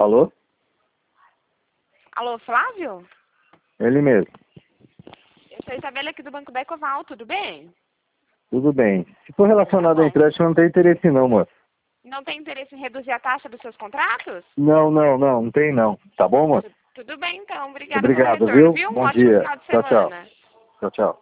Alô? Alô, Flávio? Ele mesmo. Eu sou a Isabela aqui do Banco da Ecoval, tudo bem? Tudo bem. Se for relacionado Tá a bom. empréstimo, não tem interesse não, moço. Não tem interesse em reduzir a taxa dos seus contratos? Não tem não. Tá bom, moço? Tudo bem, então. Obrigada pelo Obrigado, retorno, viu? viu? Um Bom ótimo dia. final de Tchau, tchau. semana. Tchau, tchau.